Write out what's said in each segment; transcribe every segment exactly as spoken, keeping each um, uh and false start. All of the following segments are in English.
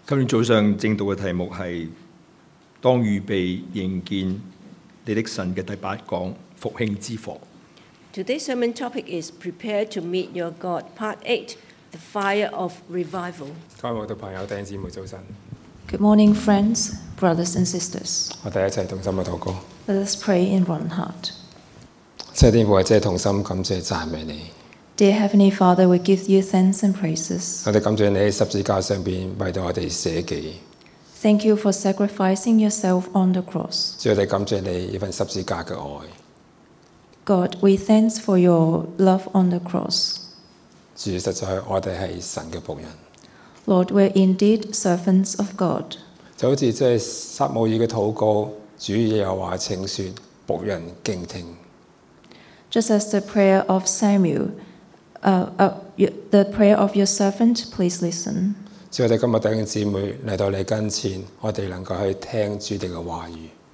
今天早上正道嘅題目係當預備迎見你的神嘅第八講復興之火。 Today's sermon topic is Prepare to Meet Your God, Part eight, The Fire of Revival. 各位慕道朋友、弟兄姊妹早晨。 Good morning, friends, brothers and sisters. 我哋一齊同心嘅禱告。 Let us pray in one heart. 謝天父，我真係同心感謝讚美你。 Dear Heavenly Father, we give you thanks and praises. 我哋感謝你喺十字架上邊為到我哋捨己。 Thank you for sacrificing yourself on the cross. 主，我哋感謝你呢份十字架嘅愛。 God, we thanks for your love on the cross. 主，實在我哋係神嘅僕人。 Lord, we're indeed servants of God. 就好似即係撒母耳嘅禱告，主耶和華請說，僕人敬聽。 Just as the prayer of Samuel, uh, uh, you, the prayer of your servant, please listen. 主，我哋今日弟兄姊妹嚟到你跟前，我哋能夠去聽主你嘅話語。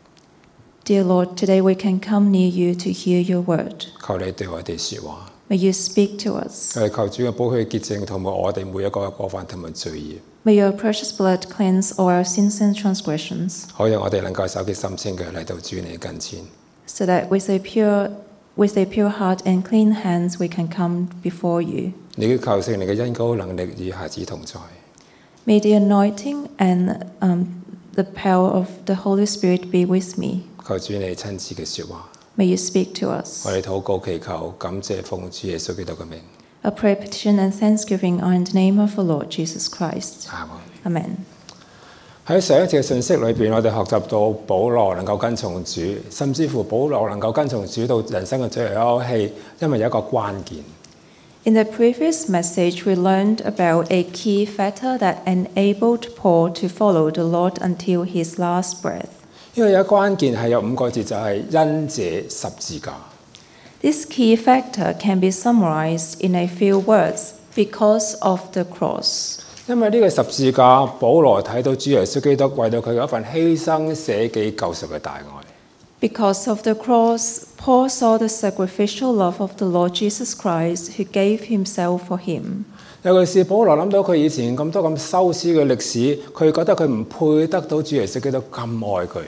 Dear Lord, today we can come near you to hear your word. 求你對我哋説話。 May you speak to us. 我哋求主嘅寶血潔淨同埋我哋每一個嘅過犯同埋罪孽。 May your precious blood cleanse all our sins and transgressions, 好讓我哋能夠手潔心清嘅嚟到主你跟前。 so that with a pure, with a pure heart and clean hands we can come before you. 你要求聖靈嘅恩膏能力與孩子同在。 May the anointing and um, the power of the Holy Spirit be with me. 求主你親自嘅説話。 May you speak to us. 我哋禱告祈求，感謝奉主耶穌基督嘅名。 A prayer, petition and thanksgiving are in the name of the Lord Jesus Christ. 阿門。 Amen. 喺上一次嘅信息裏邊，我哋學習到保羅能夠跟從主，甚至乎保羅能夠跟從主到人生嘅最後一氣，因為有一個關鍵。 In the previous message, we learned about a key factor that enabled Paul to follow the Lord until his last breath. 因為有關鍵係有五個字，就係因這十字架。 This key factor can be summarized in a few words: because of the cross. 因為呢個十字架，保羅睇到主耶穌基督為到佢嗰份犧牲捨己救贖嘅大愛。 Because of the cross, Paul saw the sacrificial love of the Lord Jesus Christ, who gave himself for him. 尤其是保羅諗到佢以前咁多咁羞恥嘅歷史，佢覺得佢唔配得到主耶穌基督咁愛佢。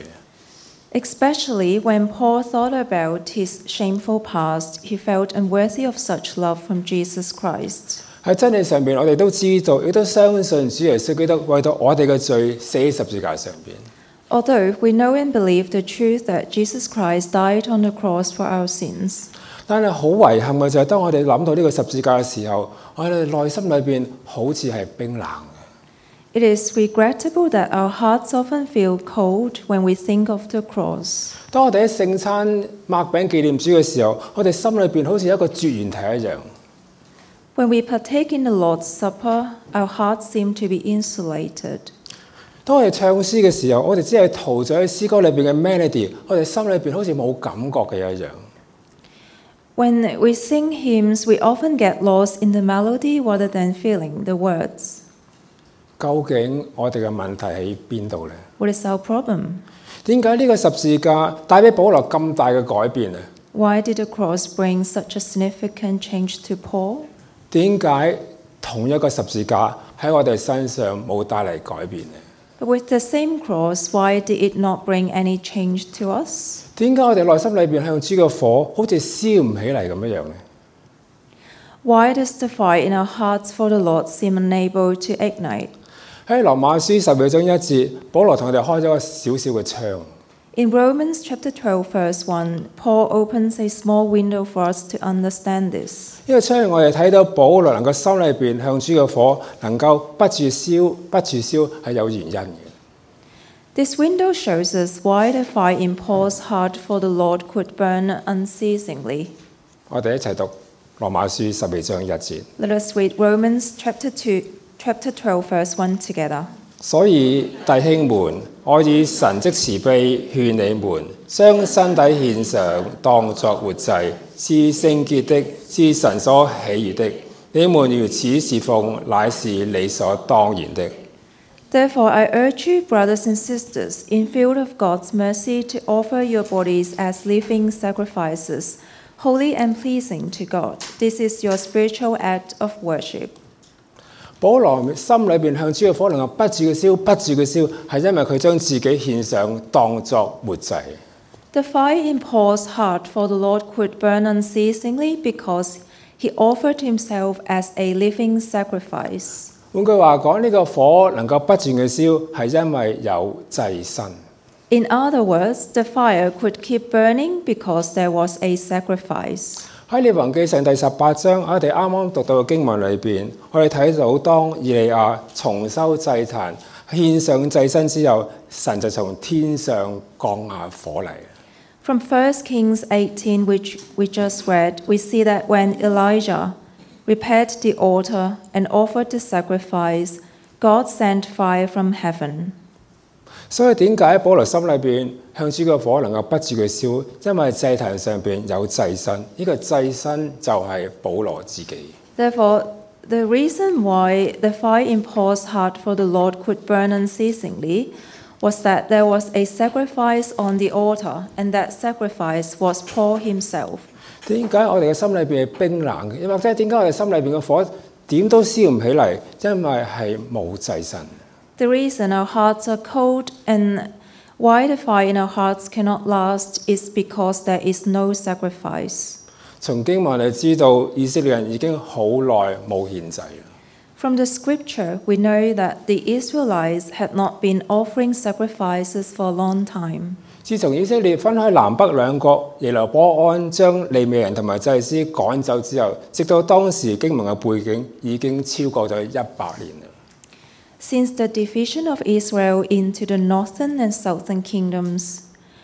Especially when Paul thought about his shameful past, he felt unworthy of such love from Jesus Christ. 喺真理上邊，我哋都知道，亦都相信主耶穌基督為到我哋嘅罪死喺十字架上邊。 Although we know and believe the truth that Jesus Christ died on the cross for our sins, 但係好遺憾嘅就係，當我哋諗到呢個十字架嘅時候，我哋內心裏邊好似係冰冷嘅。 it is regrettable that our hearts often feel cold when we think of the cross. 當我哋喺聖餐擘餅紀念主嘅時候，我哋心裏邊好似一個絕緣體一樣。 When we partake in the Lord's Supper, our hearts seem to be insulated. 當我哋唱詩嘅時候，我哋只係陶醉喺詩歌裏邊嘅 melody， 我哋心裏邊好似冇感覺嘅一樣。 When we sing hymns, we often get lost in the melody rather than feeling the words. 究竟我哋嘅問題喺邊度呢？ What is our problem? 點解呢個十字架帶俾保羅咁大嘅改變呢？ Why did the cross bring such a significant change to Paul? 點解同一個十字架喺我哋身上冇帶嚟改變呢？ But with the same cross, why did it not bring any change to us? 點解我哋內心裏邊向主嘅火好似燒唔起嚟咁樣呢？ Why does the fire in our hearts for the Lord seem unable to ignite? 喺羅馬書十二章一節，保羅同我哋開咗個小小嘅窗。 In Romans chapter twelve, verse one, Paul opens a small window for us to understand this. 呢個窗我哋睇到保羅能夠心裏邊向主嘅火能夠不住燒不住燒係有原因嘅。 This window shows us why the fire in Paul's heart for the Lord could burn unceasingly. 我哋一齊讀羅馬書十二章一節。 Let us read Romans chapter two, chapter twelve, verse one together. 所以弟兄們，我以神的慈悲勸你們，將身體獻上，當作活祭，是聖潔的，是神所喜悅的。你們如此侍奉，乃是理所當然的。 Therefore, I urge you, brothers and sisters, in view of God's mercy, to offer your bodies as living sacrifices, holy and pleasing to God. This is your spiritual act of worship. 保羅心裏邊向主嘅火能夠不住嘅燒，不住嘅燒，係因為佢將自己獻上當作活祭。 The fire in Paul's heart for the Lord could burn unceasingly because he offered himself as a living sacrifice. 換句話講，呢、這個火能夠不斷嘅燒，係因為有祭牲。 In other words, the fire could keep burning because there was a sacrifice. 喺列王記上第十八章，我哋啱啱讀到嘅經文裏邊，我哋睇到當以利亞重修祭壇、獻上祭牲之後，神就從天上降下火嚟。 From First Kings eighteen, which we just read, we see that when Elijah repaired the altar and offered the sacrifice, God sent fire from heaven. 所以點解保羅心裏邊向主嘅火能夠不住嘅燒？因為祭壇上邊有祭牲，呢、這個祭牲就係保羅自己。 Therefore, the reason why the fire in Paul's heart for the Lord could burn unceasingly was that there was a sacrifice on the altar, and that sacrifice was Paul himself. 點解我哋嘅心裏邊係冰冷嘅？又或者點解我哋心裏邊嘅火點都燒唔起嚟？因為係冇祭牲。 The reason our hearts are cold and why the fire in our hearts cannot last is because there is no sacrifice. 從經文你知道，以色列人已經好耐冇獻祭啦。 From the scripture, we know that the Israelites had not been offering sacrifices for a long time. 自從以色列分開南北兩國，耶羅波安將利未人同埋祭司趕走之後，直到當時經文嘅背景已經超過咗一百年啦。 Since the division of Israel into the northern and southern kingdoms,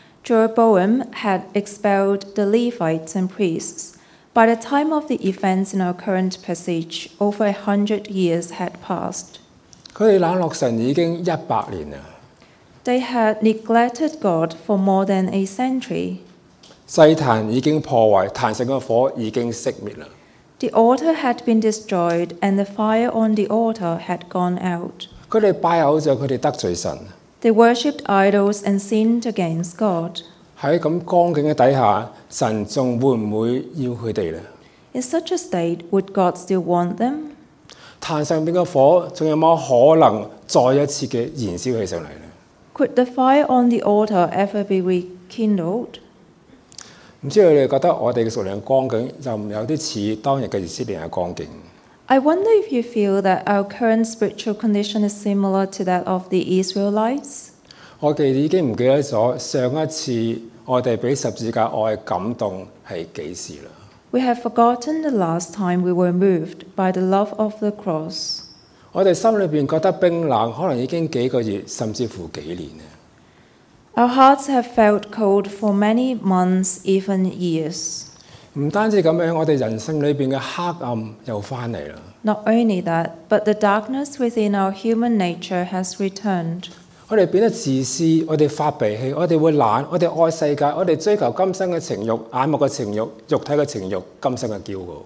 Jeroboam had expelled the Levites and priests. By the time of the events in our current passage, over a hundred years had passed. 佢哋冷落神已經一百年啦。 They had neglected God for more than a century. 祭壇已經破壞，壇上嘅火已經熄滅啦。 The altar had been destroyed, and the fire on the altar had gone out. 佢哋拜偶像，佢哋得罪神。 They worshipped idols and sinned against God. 喺咁光景嘅底下，神仲會唔會要佢哋呢？ In such a state, would God still want them? 壇上邊嘅火仲有冇可能再一次嘅燃燒起上嚟呢？ Could the fire on the altar ever be rekindled? 唔知你哋覺得我哋嘅屬靈光景有唔有啲似當日嘅以色列人嘅光景？ I wonder if you feel that our current spiritual condition is similar to that of the Israelites. 我哋已經唔記得咗上一次我哋俾十字架愛感動係幾時啦？ We have forgotten the last time we were moved by the love of the cross. 我哋心裏邊覺得冰冷，可能已經幾個月，甚至乎幾年啦。 Our hearts have felt cold for many months, even years. 唔單止咁樣，我哋人生裏邊嘅黑暗又翻嚟啦。 Not only that, but the darkness within our human nature has returned. 我哋變得自私，我哋發脾氣，我哋會懶，我哋愛世界，我哋追求今生嘅情慾、眼目嘅情慾、肉體嘅情慾、今生嘅驕傲。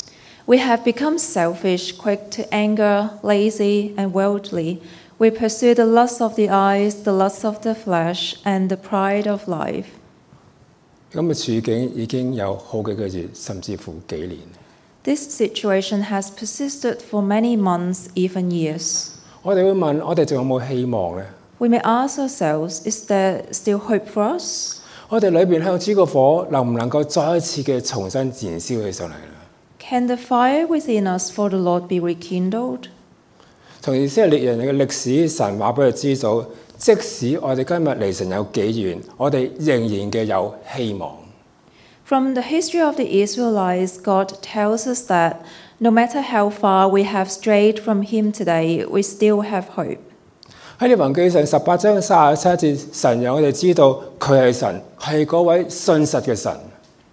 We have become selfish, quick to anger, lazy, and worldly. We pursue the lust of the eyes, the lust of the flesh, and the pride of life. 咁嘅處境已經有好幾個月，甚至乎幾年。 This situation has persisted for many months, even years. 我哋會問：我哋仲有冇希望呢？ We may ask ourselves, is there still hope for us? 我哋裏邊向主嘅火能唔能夠再一次嘅重新燃燒起上嚟呢？ Can the fire within us for the Lord be rekindled? 從以色列人嘅歷史神話俾佢知道，即使我哋今日離神有幾遠，我哋仍然嘅有希望。 From the history of the Israelites, God tells us that no matter how far we have strayed from Him today, we still have hope. 喺列王記上十八章三十七節，神讓我哋知道佢係神，係嗰位信實嘅神。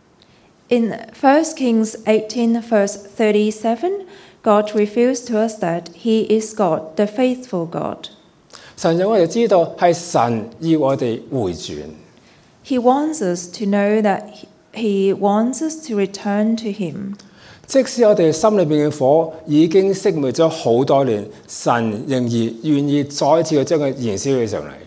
In First Kings eighteen, verse thirty-seven, God reveals to us that He is God, the faithful God. 神讓我哋知道係神要我哋回轉。 He wants us to know that He wants us to return to Him. 即使我哋心裏邊嘅火已經熄滅咗好多年，神仍然願意再一次嘅將佢燃燒起上嚟。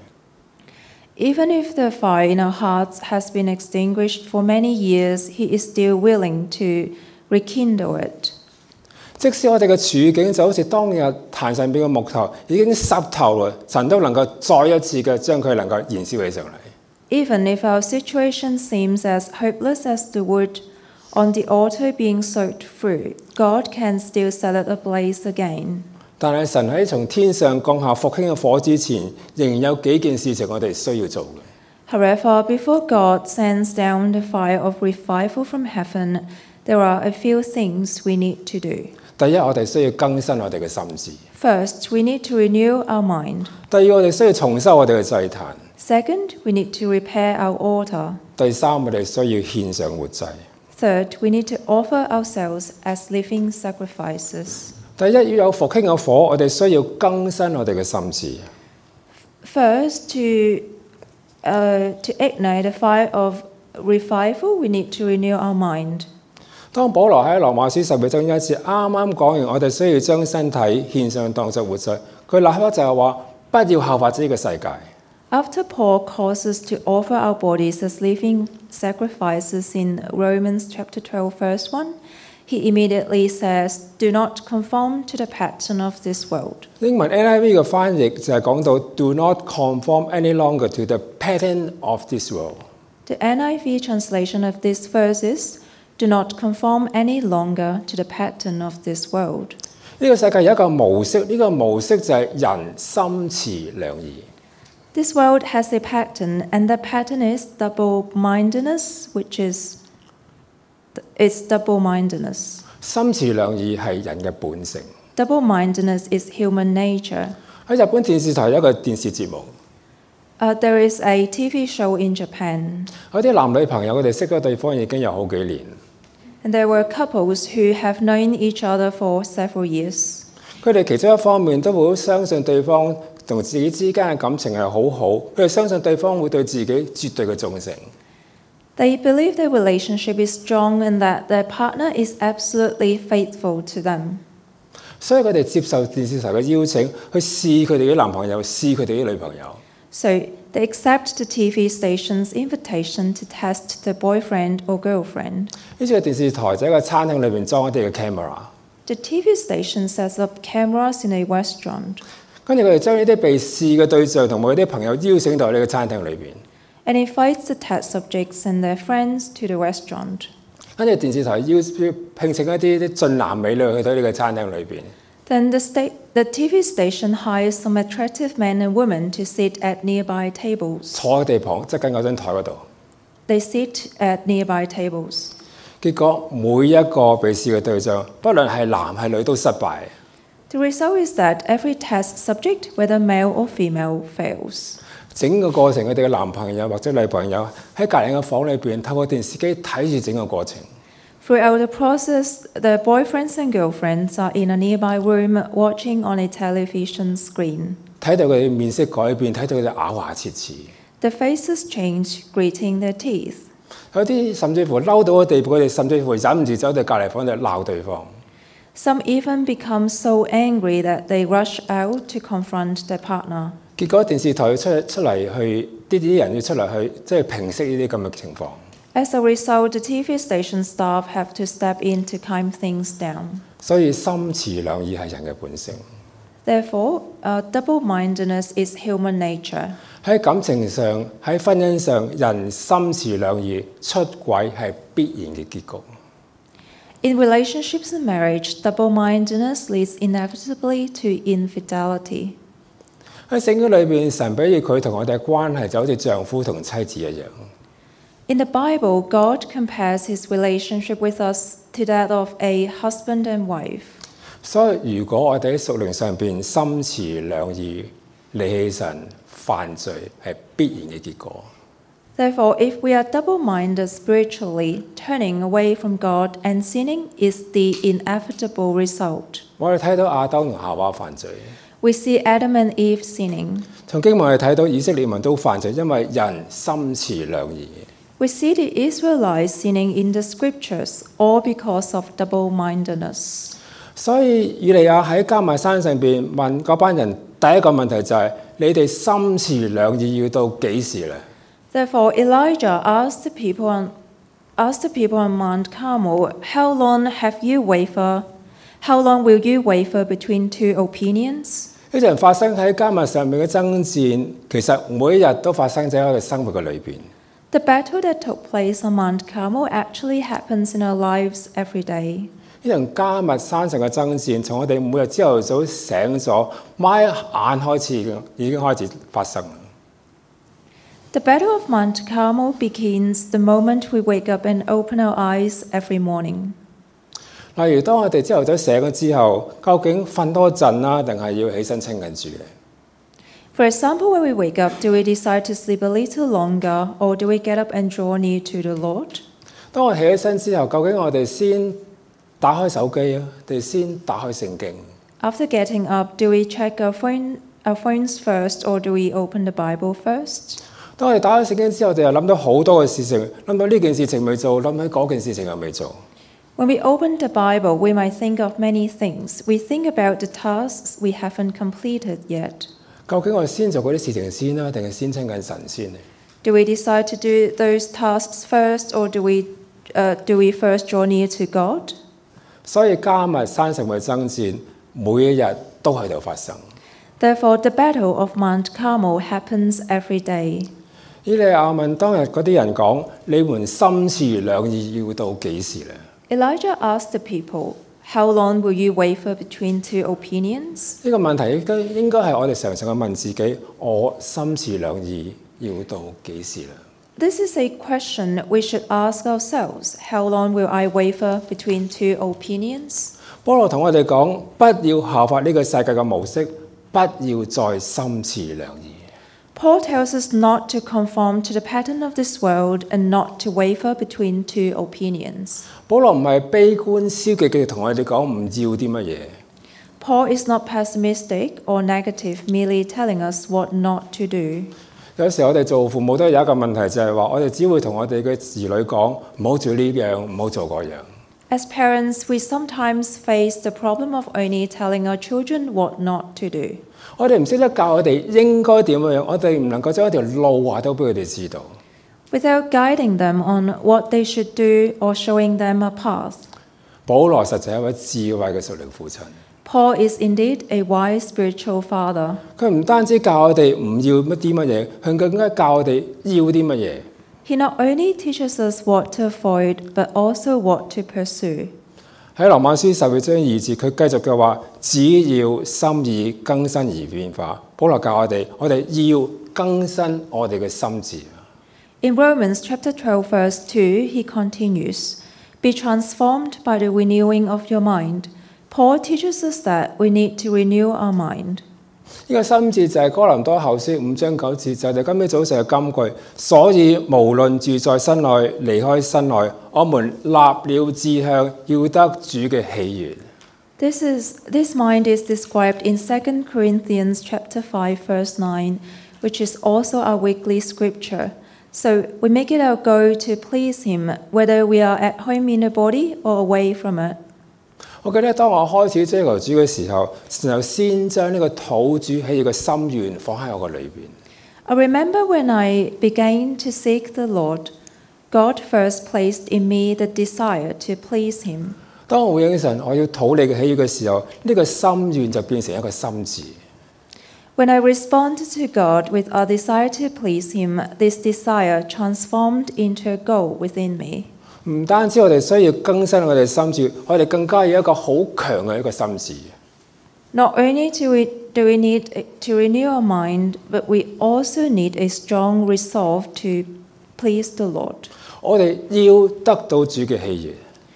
Even if the fire in our hearts has been extinguished for many years, He is still willing to rekindle it. 即使我哋嘅處境就好似當日壇上邊嘅木頭已經濕透啦，神都能夠再一次嘅將佢能夠燃燒起上嚟。 Even if our situation seems as hopeless as the wood on the altar being soaked through, God can still set it ablaze again. 但係神喺從天上降下復興嘅火之前，仍然有幾件事情我哋需要做嘅。 However, before God sends down the fire of revival from heaven, there are a few things we need to do. 第一，我哋需要更新我哋嘅心智。 First, we need to renew our mind. 第二，我哋需要重修我哋嘅祭壇。 Second, we need to repair our altar. 第三，我哋需要獻上活祭。 Third, we need to offer ourselves as living sacrifices. 第一，要有復興嘅火，我哋需要更新我哋嘅心智。 First, to uh, to ignite the fire of revival, we need to renew our mind. 當保羅喺羅馬書十二章一節啱啱講完，我哋需要將身體獻上當作活祭，佢立刻就係話不要效法呢個世界。 After Paul calls us to offer our bodies as living sacrifices in Romans chapter twelve, verse one, he immediately says, "Do not conform to the pattern of this world." 英文 N I V 嘅翻譯就係講到 "Do not conform any longer to the pattern of this world." The N I V translation of these verses, "Do not conform any longer to the pattern of this world." 呢個世界有一個模式，呢個模式就係人心持兩意。 This world has a pattern, and the pattern is double-mindedness, which is it's double-mindedness. 心持兩意係人嘅本性。 Double-mindedness is human nature. 喺日本電視台有一個電視節目， Uh, there is a T V show in Japan, 有啲男女朋友佢哋識咗對方已經有好幾年， and there were couples who have known each other for several years. 佢哋其中一方面都會相信對方同自己之間嘅感情係好好，佢哋相信對方會對自己絕對嘅忠誠。 They believe their relationship is strong and that their partner is absolutely faithful to them. 所以佢哋接受電視台嘅邀請，去試佢哋啲男朋友，試佢哋啲女朋友。 So they accept the T V station's invitation to test their boyfriend or girlfriend. 呢次嘅電視台就喺個餐廳裏邊裝一啲嘅 camera， The T V station sets up cameras in a restaurant, 跟住佢哋將呢啲被試嘅對象同埋佢啲朋友邀請到呢個餐廳裏邊。 and invites the test subjects and their friends to the restaurant. 跟住電視台邀聘請一啲啲俊男美女去到呢個餐廳裏邊。 Then the, sta- the T V station hires some attractive men and women to sit at nearby tables. 坐喺地旁，側緊嗰張台嗰度。 They sit at nearby tables. 結果每一個被試嘅對象，不論係男係女都失敗。 The result is that every test subject, whether male or female, fails. 整個過程，佢哋嘅男朋友或者女朋友喺隔離嘅房裏邊，透過電視機睇住整個過程。 Throughout the process, the boyfriends and girlfriends are in a nearby room watching on a television screen. 睇到佢哋面色改變，睇到佢哋咬牙切齒。 Their faces change, gritting their teeth. 有啲甚至乎嬲到嘅地步，佢哋甚至乎忍唔住走到隔離房度鬧對方。 Some even become so angry that they rush out to confront their partner. 結果電視台出出嚟去，啲啲人要出嚟去，即係平息呢啲咁嘅情況。 As a result, the T V station staff have to step in to calm things down. 所以心持兩意係人嘅本性。 Therefore, uh, double-mindedness is human nature. 喺感情上，喺婚姻上，人心持兩意，出軌係必然嘅結局。 In relationships and marriage, double-mindedness leads inevitably to infidelity. 喺聖經裏邊，神比喻佢同我哋嘅關係就好似丈夫同妻子一樣。 In the Bible, God compares his relationship with us to that of a husband and wife. 所以如果我哋喺屬靈上邊心持兩意，離棄神犯罪係必然嘅結果。 Therefore, if we are double-minded spiritually, turning away from God and sinning is the inevitable result. 我哋睇到亞當同夏娃犯罪， We see Adam and Eve sinning. 從經文我哋睇到以色列民都犯罪，因為人心持兩意。 We see the Israelites sinning in the scriptures, all because of double-mindedness. 所以以利亞喺迦密山上邊問嗰班人第一個問題就係、是：你哋心持兩意要到幾時咧？ Therefore, Elijah asked the people on, asked the people on Mount Carmel, "How long have you wavered? How long will you waver between two opinions? 呢場發生喺迦密上面嘅爭戰，其實每一日都發生喺我哋生活嘅裏邊。 The battle that took place on Mount Carmel actually happens in our lives every day. 呢場迦密山上嘅爭戰，從我哋每日朝頭早醒咗，擘眼開始嘅已經開始發生。 The battle of Mount Carmel begins the moment we wake up and open our eyes every morning. 例如，當我哋朝頭早醒咗之後，究竟瞓多陣啦，定係要起身親近主咧？ For example, when we wake up, do we decide to sleep a little longer or do we get up and draw near to the Lord? 當我起咗身之後，究竟我哋先打開手機啊，定先打開聖經？ After getting up, do we check our, phone, our phones first or do we open the Bible first? 當我哋打開聖經之後，我哋又諗到好多嘅事情，諗到呢件事情未做，諗起嗰件事情又未做。 When we open the Bible, we might think of many things. We think about the tasks we haven't completed yet. 究竟我哋先做嗰啲事情先啦，定係先親近神先呢？ Do we decide to do those tasks first or do we, uh, do we first draw near to God? 所以迦密山上嘅爭戰，每一日都喺度發生。 Therefore, the battle of Mount Carmel happens every day. 以利亞問當日嗰啲人講：你們心持兩意要到幾時呢？ Elijah asked the people, How long will you waver between two opinions? 呢個問題應該應該係我哋常常去問自己：我心持兩意要到幾時呢？ This is a question we should ask ourselves. How long will I waver between two opinions? 保羅同我哋講：不要效法呢個世界嘅模式，不要再心持兩意。 Paul tells us not to conform to the pattern of this world and not to waver between two opinions. 保羅唔係悲觀消極嘅同我哋講唔要啲乜嘢。 Paul is not pessimistic or negative, merely telling us what not to do. 有時我哋做父母都有一個問題，就係話我哋只會同我哋嘅兒女講唔好做呢樣，唔好做嗰樣。 As parents, we sometimes face the problem of only telling our children what not to do. 我哋唔識得教佢哋應該點樣，我哋唔能夠將一條路話到俾佢哋知道。 Without guiding them on what they should do or showing them a path. 保羅實在係一位智慧嘅屬靈父親。 Paul is indeed a wise spiritual father. 佢唔單止教我哋唔要乜啲乜嘢，佢更加教我哋要啲乜嘢。 He not only teaches us what to avoid, but also what to pursue. 喺羅馬書十二章二節，佢繼續嘅話：只要心意更新而變化。保羅教我哋，我哋要更新我哋嘅心智。 In Romans chapter twelve, verse two, he continues, Be transformed by the renewing of your mind. Paul teaches us that we need to renew our mind. 呢個心智就係哥林多後書五章九節，就係今日早上嘅金句。所以無論住在身內，離開身內，我們立了志向，要得主嘅喜悅。 This is this mind is described in Second Corinthians chapter five, verse nine, which is also our weekly scripture. So we make it our goal to please him, whether we are at home in the body or away from it. 我記得當我開始追求主嘅時候，然後先將呢個討主喜悅嘅心願放喺我個裏邊。 I remember when I began to seek the Lord, God first placed in me the desire to please him. 當我回應神，我要討你嘅喜悅嘅時候，呢、這個心願就變成一個心志。 When I responded to God with a desire to please him, this desire transformed into a goal within me. 唔單止我哋需要更新我哋心志，我哋更加要一個好強嘅一個心志。 Not only do we, do we need to renew our mind, but we also need a strong resolve to please the Lord. 我哋要得到主嘅喜悅。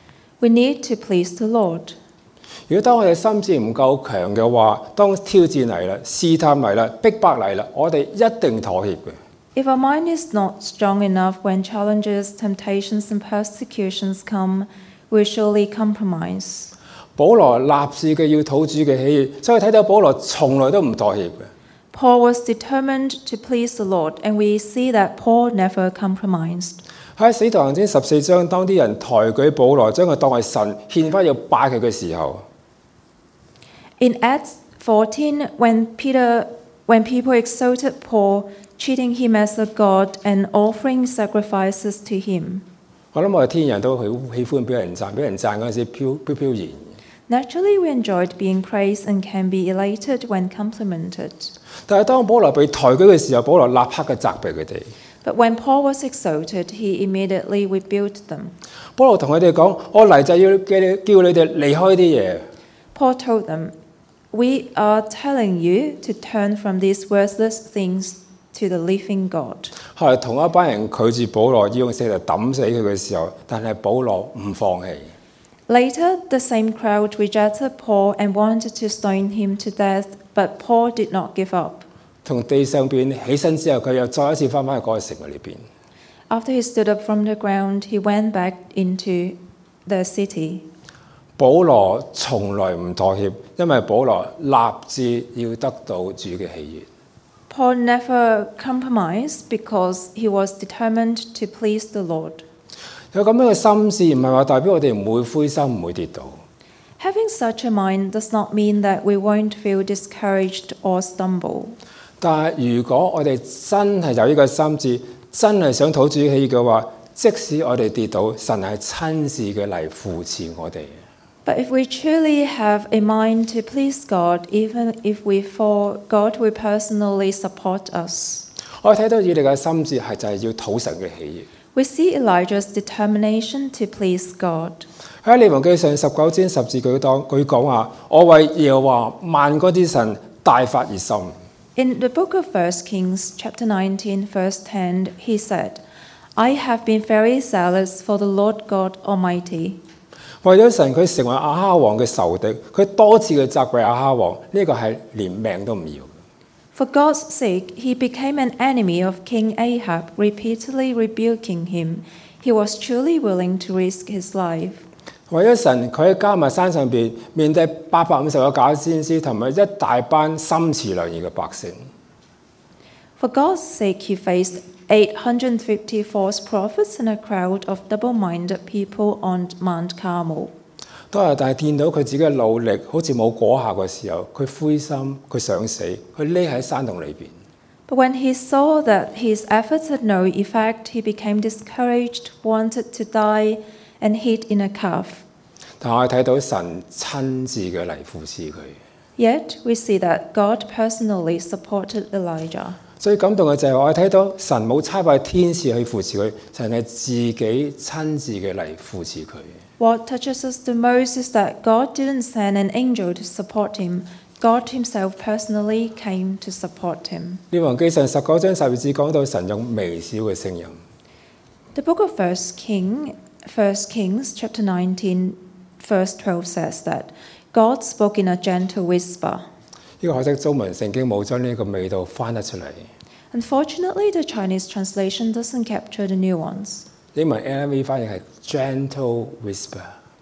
We need to please the Lord. 如果當我哋心志唔夠強嘅話，當挑戰嚟啦、試探嚟啦、逼迫嚟啦，我哋一定妥協嘅。 If our mind is not strong enough when challenges, temptations, and persecutions come, we surely compromise. 保羅立志嘅要討主嘅喜悅，所以睇到保羅從來都唔妥協嘅。 Paul was determined to please the Lord, and we see that Paul never compromised. 喺使徒行傳十四章，當啲人抬舉保羅，將佢當係神獻翻要拜佢嘅時候， In Acts fourteen, when Peter, when people exalted Paul, treating him as a god and offering sacrifices to him. 我諗我哋天人都好喜歡俾人讚，俾人讚嗰陣時飄飄飄然。 Naturally, we enjoyed being praised and can be elated when complimented. 但係當保羅被抬舉嘅時候，保羅立刻嘅責備佢哋。 But when Paul was exalted, he immediately rebuked them. 保羅同佢哋講：我嚟就要叫你叫你哋離開啲嘢。 Paul told them, "We are telling you to turn from these worthless things to the living God." 後來同一班人拒絕保羅，要用石頭抌死佢嘅時候，但係保羅唔放棄。 Later, the same crowd rejected Paul and wanted to stone him to death, but Paul did not give up. 從地上邊起身之後，佢又再一次翻返去嗰個城裏邊。 After he stood up from the ground, he went back into the city. 保羅從來唔妥協，因為保羅立志要得到主嘅喜悅。 Paul never compromised because he was determined to please the Lord. 有咁樣嘅心志，唔係話代表我哋唔會灰心，唔會跌倒。 Having such a mind does not mean that we won't feel discouraged or stumble. 但係如果我哋真係有呢個心志，真係想討主喜悅嘅話，即使我哋跌倒，神係親自嘅嚟扶持我哋。 But if we truly have a mind to please God, even if we fall, God will personally support us. 我哋睇到以利嘅心志係就係要討神嘅喜悅。 We see Elijah's determination to please God. 喺列王記上十九章十字佢當佢講話：我為耶和華萬軍之神大發熱心。 In the book of First Kings, chapter nineteen, verse ten, he said, "I have been very zealous for the Lord God Almighty." 為咗神，佢成為亞哈王嘅仇敵，佢多次嘅責備亞哈王，呢、這個係連命都唔要。 For God's sake, he became an enemy of King Ahab, repeatedly rebuking him. He was truly willing to risk his life. 為咗神，佢喺迦密山上邊面對八百五十個假先知同埋一大班心持良意嘅百姓。 For God's sake, he faced eight hundred fifty false prophets and a crowd of double-minded people on Mount Carmel. 當日但係見到佢自己嘅努力好似冇果效嘅時候，佢灰心，佢想死，佢匿喺山洞裏邊。 But when he saw that his efforts had no effect, he became discouraged, wanted to die, and hid in a cave. 但我哋睇到神親自嘅嚟扶持佢。 Yet we see that God personally supported Elijah. 最感動嘅就係我哋睇到神冇差派天使去扶持佢，神係自己親自嘅嚟扶持佢。 What touches us the most is that God didn't send an angel to support him. God himself personally came to support him. 列王記上十九章十二節講到神用微小嘅聲音。 The book of First King, First Kings, chapter nineteen, verse twelve says that God spoke in a gentle whisper. 呢個可惜中文聖經冇將呢個味道翻得出嚟。 Unfortunately, the Chinese translation doesn't capture the nuance. 英文 N I V 翻譯係 gentle whisper。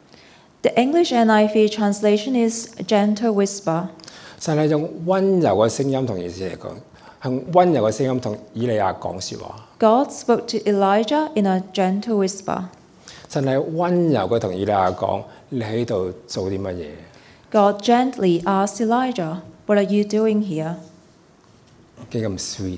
The English N I V translation is gentle whisper. 神係用温柔嘅聲音同以色列講，用温柔嘅聲音同以利亞講説話。 God spoke to Elijah in a gentle whisper. 神係温柔嘅同以利亞講：你喺度做啲乜嘢？ God gently asked Elijah, "What are you doing here?" 幾咁 sweet。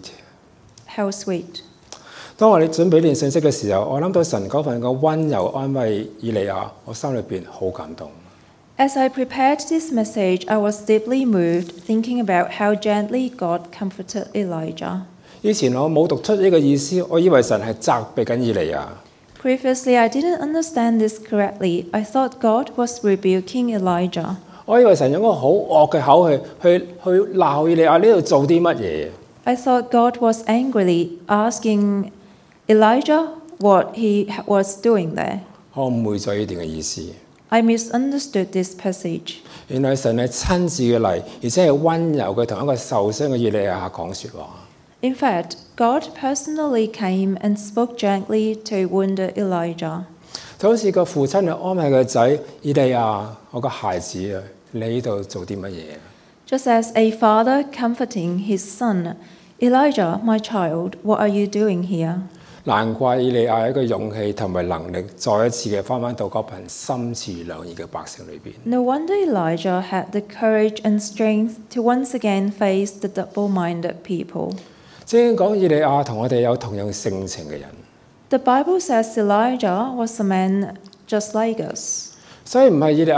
How sweet. 當我哋準備呢段信息嘅時候，我諗到神嗰份嘅温柔安慰以利亞，我心裏邊好感動。 As I prepared this message, I was deeply moved, thinking about how gently God comforted Elijah. 以前我冇讀出呢個意思，我以為神係責備緊以利亞。 Previously, I didn't understand this correctly. I thought God was rebuking Elijah. 我以為神用個好惡嘅口氣去去鬧以利亞，呢度做啲乜嘢？ I thought God was angrily asking Elijah what he was doing there. 我誤會咗呢段嘅意思。 I misunderstood this passage. 原來神係親自嘅嚟，而且係温柔嘅同一個受傷嘅以利亞講説話。 In fact, God personally came and spoke gently to wounded Elijah. 就好似個父親去安慰個仔以利亞，我個孩子啊，你呢度做啲乜嘢？ Just as a father comforting his son, Elijah, my child, what are you doing here? 難怪以利亞有一個勇氣同埋能力，再一次嘅翻返到嗰群心持兩意嘅百姓裏邊。 No wonder Elijah had the courage and strength to once again face the double-minded people. 聖經講以利亞同我哋有同樣性情嘅人， The Bible says Elijah was a man just like us. 所以唔係以利亞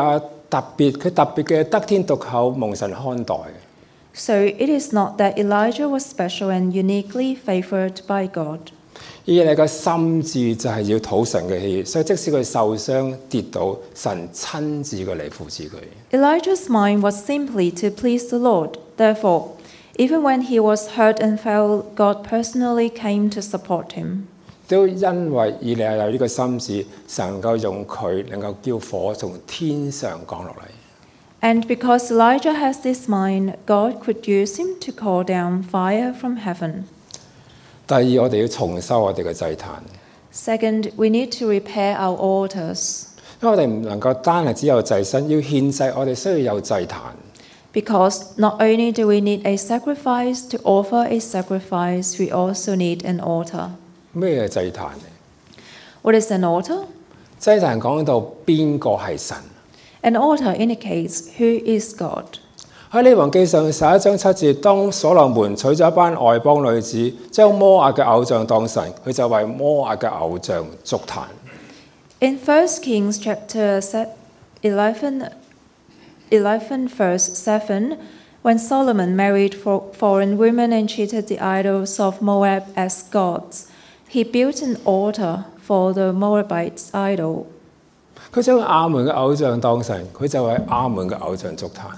特別，佢特別嘅得天獨厚，蒙神看待。 So it is not that Elijah was special and uniquely favored by God. 以利嘅心志就係要討神嘅喜悅，所以即使佢受傷跌倒，神親自過嚟扶持佢。 Elijah's mind was simply to please the Lord. Therefore, even when he was hurt and fell, God personally came to support him. 都因為以利亞有呢個心志，神能夠用佢能夠叫火從天上降落嚟。 And because Elijah has this mind, God could use him to call down fire from heaven. 第二，我哋要重修我哋嘅祭壇， Second, we need to repair our altars. 因為我哋唔能夠單係只有祭牲，要獻祭，我哋需要有祭壇。 Because not only do we need a sacrifice to offer a sacrifice, we also need an altar. 咩係祭壇呢？ What is an altar? 祭壇講到邊個係神？ An altar indicates who is God. 喺列王記上十一章七節，當所羅門娶咗一班外邦女子，將摩押嘅偶像當神，佢就為摩押嘅偶像築壇。 In First Kings chapter eleven, eleven verse seven, when Solomon married foreign women and treated the idols of Moab as gods, he built an altar for the Moabites' idol. 佢將亞門嘅偶像當神，佢就為亞門嘅偶像築壇。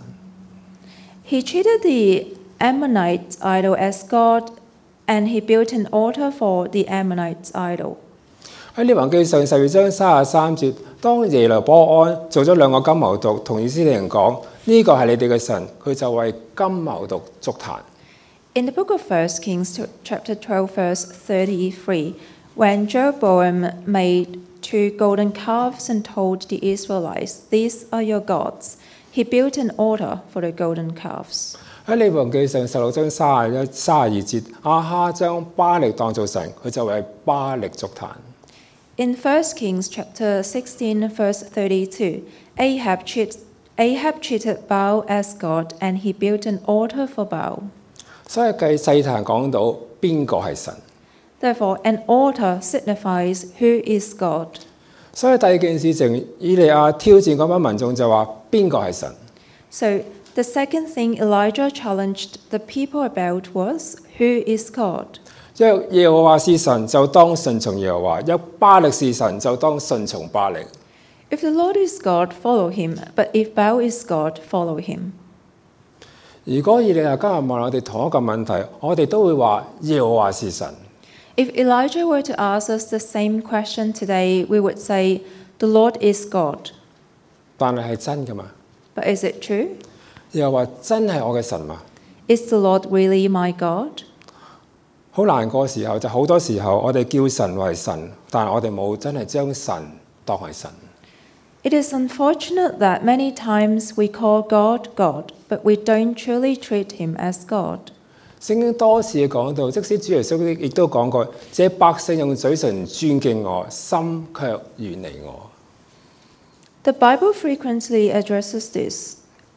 He treated the Ammonites' idol as God, and he built an altar for the Ammonites' idol. 喺列王記上十二章三十三節，當耶羅波安做咗兩個金牛犢，同以色列人講：呢個係你哋嘅神，佢就為金牛犢築壇。 In the book of First Kings, chapter twelve, verse thirty-three, when Jeroboam made two golden calves and told the Israelites, "These are your gods," he built an altar for the golden calves. 喺列王記上十六章三十一、三十二節，亞哈將巴力當做神，佢就為巴力築壇。 In First Kings chapter sixteen, verse thirty-two, Ahab, treat, Ahab treated Baal as God, and he built an altar for Baal. 所以計祭壇講到邊個係神， Therefore, an altar signifies who is God. 所以第二件事情，以利亞挑戰嗰班民眾就話邊個係神。 So the second thing Elijah challenged the people about was, who is God? 若耶和華是神，就當順從耶和華；若巴力是神，就當順從巴力。 If the Lord is God, follow him. But if Baal is God, follow him. 如果以利亞今日問我哋同一個問題，我哋都會話耶和華是神。 If Elijah were to ask us the same question today, we would say, the Lord is God. 但係係真㗎嘛？ But is it true? 耶和華真係我嘅神嘛？ Is the Lord really my God? 好難過時候就好多時候，我哋叫神為神，但係我哋冇真係將神當係神。 It is unfortunate that many times we call God God, but we don't truly treat him as God. 聖經多次講到，即使主耶穌亦都講過，這百姓用嘴唇尊敬我，心卻遠離我。 The Bible frequently addresses this.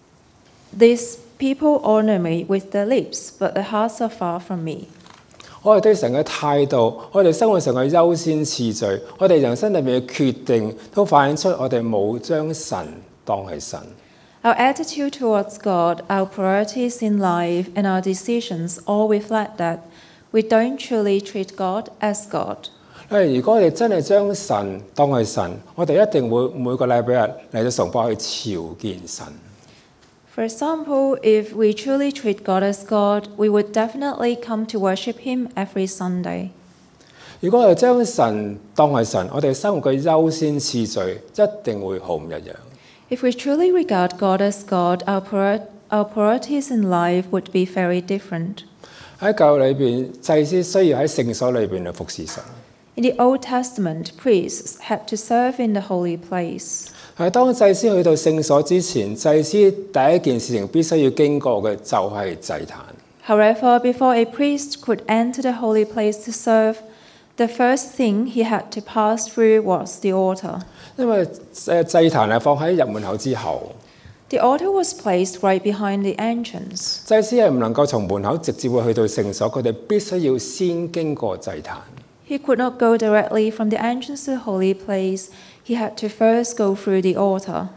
These people honor me with their lips, but their hearts are far from me. 我哋對神嘅態度，我哋生活上嘅優先次序，我哋人生裏面嘅決定，都反映出我哋冇將神當係神。 Our attitude towards God, our priorities in life, and our decisions all reflect that we don't truly treat God as God. 如果我哋真係將神當係神，我哋一定會每個禮拜日嚟到崇拜去朝見神。 For example, if we truly treat God as God, we would definitely come to worship him every Sunday. 如果我哋將神當係神，我哋生活嘅優先次序一定會好唔一樣。 If we truly regard God as God, our, prior- our priorities in life would be very different. 喺舊約裏邊，祭司需要喺聖所裏邊去服侍神。 In the Old Testament, priests had to serve in the holy place. 係當祭司去到聖所之前，祭司第一件事情必須要經過嘅就係祭壇。 However, before a priest could enter the holy place to serve, the first thing he had to pass through was the altar. 因為誒祭壇係放喺入門口之後， The altar was placed right behind the entrance. 祭司係唔能夠從門口直接會去到聖所，佢哋必須要先經過祭壇。 He could not go directly from the entrance to the holy place. He had to first go through the altar.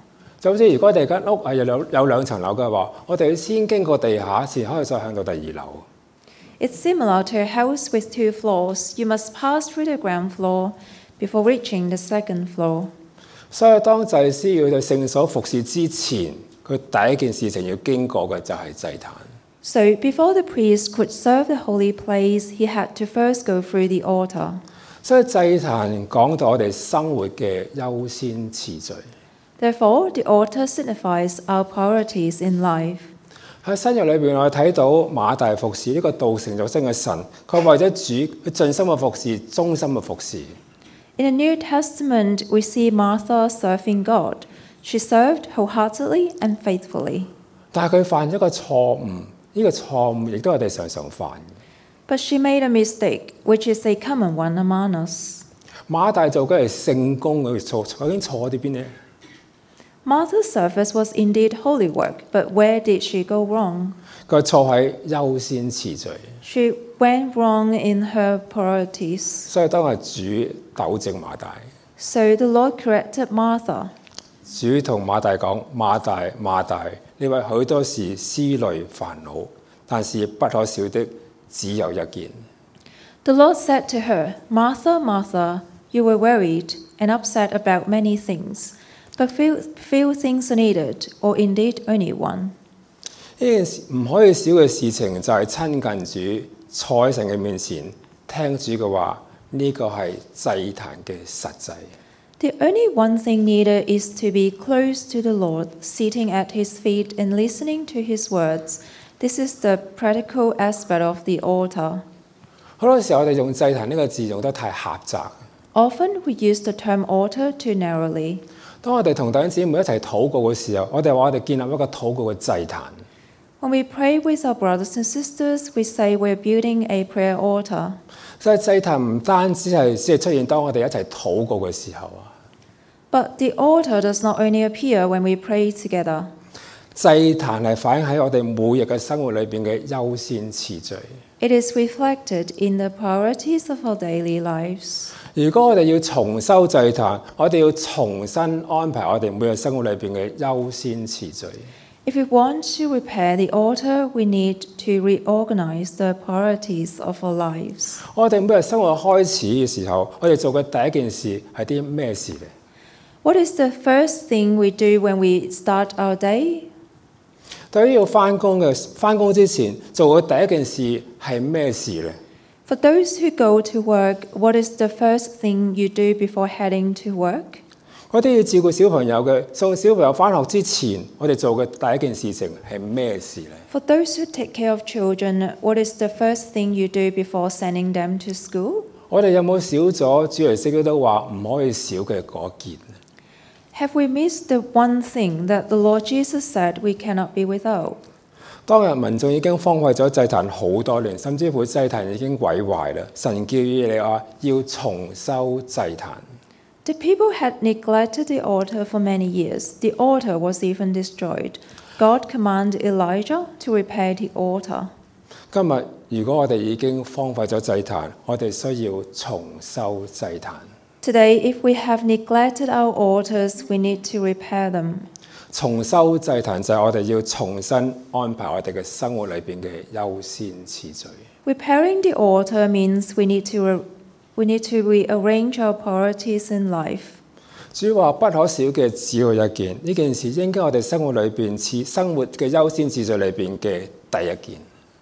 就好似如果我哋間屋係有兩有兩層樓嘅話，我哋要先經過地下，先可以再向到第二樓。 It's similar to a house with two floors. You must pass through the ground floor before reaching the second floor. 所以當祭司要到聖所服侍之前，佢第一件事情要經過嘅就係祭壇。 So before the priest could serve the holy place, he had to first go through the altar. 所以祭壇講到我哋生活嘅優先次序。 Therefore, the altar signifies our priorities in life. 喺新約裏邊，我哋睇到馬大服侍呢個道成肉身嘅神，佢為咗主，佢盡心嘅服侍，忠心嘅服侍。 In the New Testament, we see Martha serving God. She served wholeheartedly and faithfully. 但係佢犯咗個錯誤，呢個錯誤亦都係我哋常常犯。 But she made a mistake, which is a common one among us. 馬大做嘅係聖工，佢錯究竟錯啲邊呢？ Martha's service was indeed holy work, but where did she go wrong? 佢錯喺優先次序。 She went wrong in her priorities. 所以當係主糾正馬大， So the Lord corrected Martha. 主同馬大講：馬大，馬大，你為許多事思慮煩惱，但是不可少的只有一件。 The Lord said to her, Martha, Martha, you were worried and upset about many things, but few, few things are needed, or indeed only one. 呢件事唔可以少嘅事情就係親近主，坐喺神嘅面前聽主嘅話，呢、這個係祭壇嘅實際。 The only one thing needed is to be close to the Lord, sitting at his feet and listening to his words. This is the practical aspect of the altar. 好多時候我哋用祭壇呢個字用得太狹窄。 Often we use the term altar too narrowly. 當我哋同弟兄姊妹一齊禱告嘅時候，我哋話我哋建立一個禱告嘅祭壇。 When we pray with our brothers and sisters, we say we're building a prayer altar. 所以祭壇唔單止係只係出現當我哋一齊禱告嘅時候啊。 But the altar does not only appear when we pray together. 祭壇係反映喺我哋每日嘅生活裏邊嘅優先次序。 It is reflected in the priorities of our daily lives. 如果我哋要重修祭壇，我哋要重新安排我哋每日生活裏邊嘅優先次序。 If we want to repair the altar, we need to reorganize the priorities of our lives. 我哋每日生活開始嘅時候，我哋做嘅第一件事係啲咩事呢？ What is the first thing we do when we start our day? 對於要翻工嘅翻工之前做嘅第一件事係咩事呢？ For those who go to work, what is the first thing you do before heading to work? 嗰啲要照顧小朋友嘅，送小朋友翻學之前，我哋做嘅第一件事情係咩事呢？ For those who take care of children, what is the first thing you do before sending them to school? 我哋有冇少咗主耶穌基督話唔可以少嘅嗰件？ Have we missed the one thing that the Lord Jesus said we cannot be without? 當日民眾已經荒廢咗祭壇好多年，甚至乎祭壇已經毀壞啦。神叫以利亞要重修祭壇。 The people had neglected the altar for many years. The altar was even destroyed. God commanded Elijah to repair the altar. 今日如果我哋已經荒廢咗祭壇，我哋需要重修祭壇。 Today, if we have neglected our altars, we need to repair them. 重修祭壇就係我哋要重新安排我哋嘅生活裏邊嘅優先次序。 Repairing the altar means we need to re- we need to rearrange our priorities in life. 主話不可少嘅只有一件，呢件事應該我哋生活裏邊次生活嘅優先次序裏邊嘅第一件。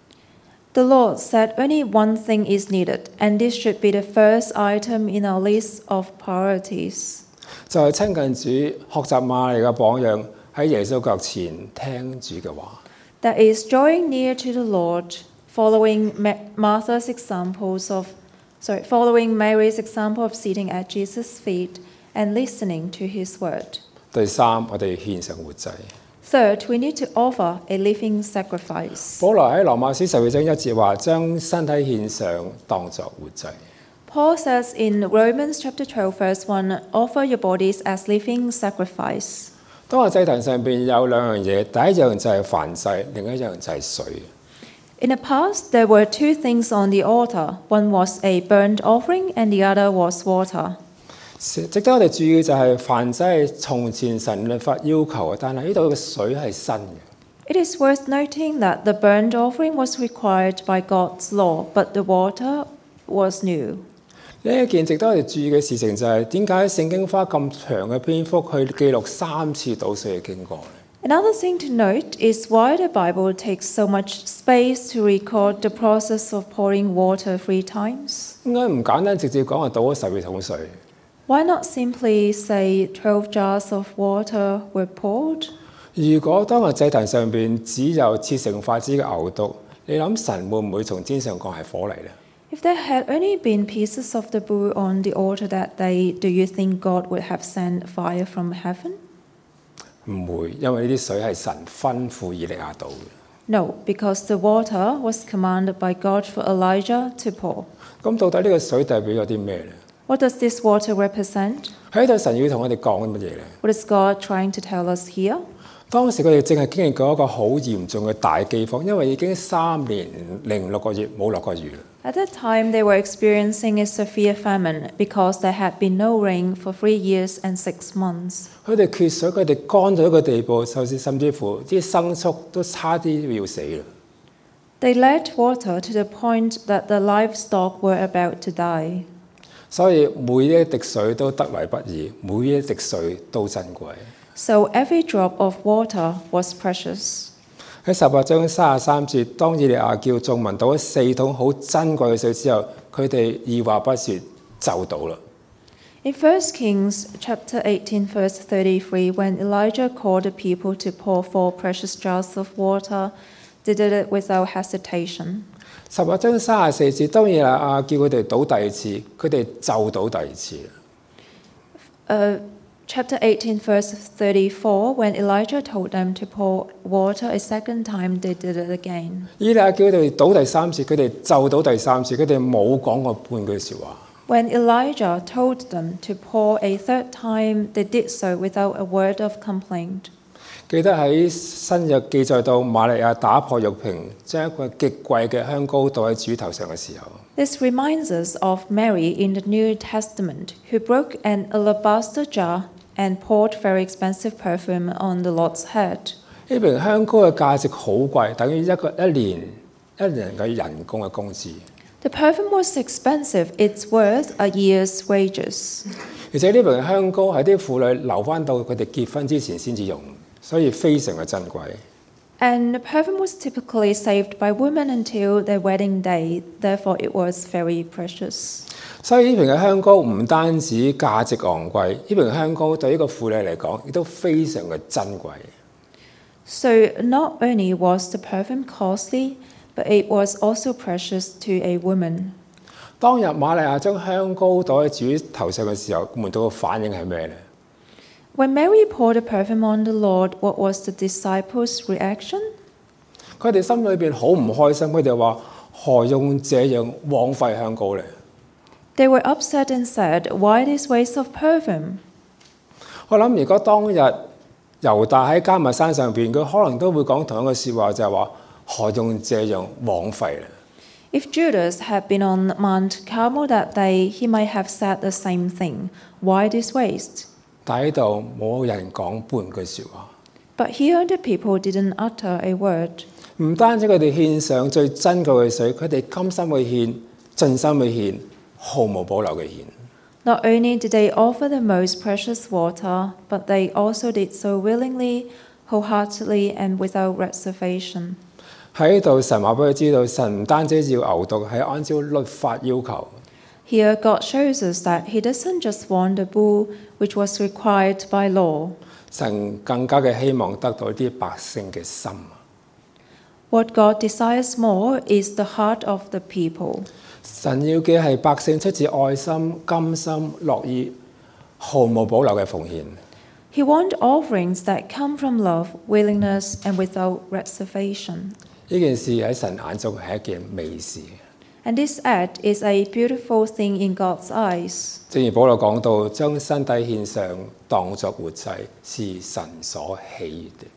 The Lord said only one thing is needed, and this should be the first item in our list of priorities. 就係親近主，學習瑪利嘅榜樣，喺耶穌腳前聽主嘅話。 That is drawing near to the Lord, following Ma- Martha's examples of, sorry, following Mary's example of sitting at Jesus' feet and listening to his word. 第三，我哋獻上活祭。 Third, we need to offer a living sacrifice. 保羅喺羅馬書十二章一節話：將身體獻上當作活祭。 Paul says in Romans chapter twelve, verse one, offer your bodies as living sacrifice. 當個祭壇上邊有兩樣嘢，第一樣就係燔祭，另一樣就係水。 In the past, there were two things on the altar. One was a burnt offering and the other was water. 值得我哋注意嘅就係，凡真係從前神律法要求嘅，但係呢度嘅水係新嘅。 It is worth noting that the burnt offering was required by God's law, but the water was new. 呢一件值得我哋注意嘅事情就係，點解聖經花咁長嘅篇幅去記錄三次倒水嘅經過呢？ Another thing to note is why the Bible takes so much space to record the process of pouring water three times. 應該唔簡單直接講係倒咗十二桶水。 Why not simply say twelve jars of water were poured? 如果當日祭壇上邊只有切成筷子嘅牛犢，你諗神會唔會從天上降係火嚟呢？ If there had only been pieces of the bull on the altar that day, do you think God would have sent fire from heaven? 唔會，因為呢啲水係神吩咐以利亞倒嘅。 No, because the water was commanded by God for Elijah to pour. 咁到底呢個水代表咗啲咩呢？ What does this water represent? 喺度神要同我哋講乜嘢呢？ What is God trying to tell us here? 當時佢哋正係經歷過一個好嚴重嘅大饑荒，因為已經三年零六個月冇落過雨啦。 At that time, they were experiencing a severe famine because there had been no rain for three years and six months. 佢哋缺水，佢哋乾到一個地步，甚至甚至乎啲牲畜都差啲要死啦。 They lacked water to the point that the livestock were about to die. 所以每一滴水都得來不易，每一滴水都珍貴。 So every drop of water was precious. 喺十八章三十三節，當以利亞叫眾民倒咗四桶好珍貴嘅水之後，佢哋二話不說就倒啦。 In First Kings chapter eighteen, verse thirty-three, when Elijah called the people to pour four precious jars of water, they did it without hesitation. 十八章三十四節，當以利亞叫佢哋倒第二次，佢哋就倒第二次。 Uh, chapter eighteen, verse thirty-four, when Elijah told them to pour water a second time, they did it again. 以利亞叫佢哋倒第三次，佢哋就倒第三次，佢哋冇講過半句説話。 When Elijah told them to pour a third time, they did so without a word of complaint. 記得喺新約記載到瑪利亞打破玉瓶，將一個極貴嘅香膏倒喺主頭上嘅時候， This reminds us of Mary in the New Testament, who broke an alabaster jar and poured very expensive perfume on the Lord's head. 呢瓶香膏嘅價值好貴，等於一個一年一年嘅人工嘅工資。 The perfume was expensive, it's worth a year's wages. 而且呢瓶香膏係啲婦女留翻到佢哋結婚之前先至用，所以非常嘅珍貴。 And the perfume was typically saved by women until their wedding day, therefore it was very precious. 所以呢瓶嘅香膏唔單止價值昂貴，呢瓶香膏對呢個婦女嚟講亦都非常嘅珍貴。 So not only was the perfume costly, but it was also precious to a woman. 當日瑪利亞將香膏倒喺主頭上嘅時候，門徒嘅反應係咩呢？ When Mary poured the perfume on the Lord, what was the disciples' reaction? 佢哋心裏邊好唔開心，佢哋話：何用這樣枉費香膏呢？ They were upset and said, "Why this waste of perfume?" 我諗如果當日猶大喺迦密山上邊，佢可能都會講同一個説話，就係話：何用這樣枉費呢？ If Judas had been on Mount Carmel that day, he might have said the same thing. Why this waste? 但喺度冇人講半句説話。 But here the people didn't utter a word. 唔單止佢哋獻上最珍貴嘅水，佢哋甘心去獻，盡心去獻，毫無保留嘅獻。 Not only did they offer the most precious water, but they also did so willingly, wholeheartedly, and without reservation. 喺度神話俾佢知道，神唔單止要牛犢，係按照律法要求。 Here God shows us that He doesn't just want the bull, which was required by law. 神更加嘅希望得到啲百姓嘅心。 What God desires more is the heart of the people. 神要嘅係百姓出自愛心、甘心、樂意、毫無保留嘅奉獻。 He wants offerings that come from love, willingness, and without reservation. 呢件事喺神眼中係一件美事。 And this act is a beautiful thing in God's eyes. 正如保羅講到，將身體獻上當作活祭，是神所喜悅的。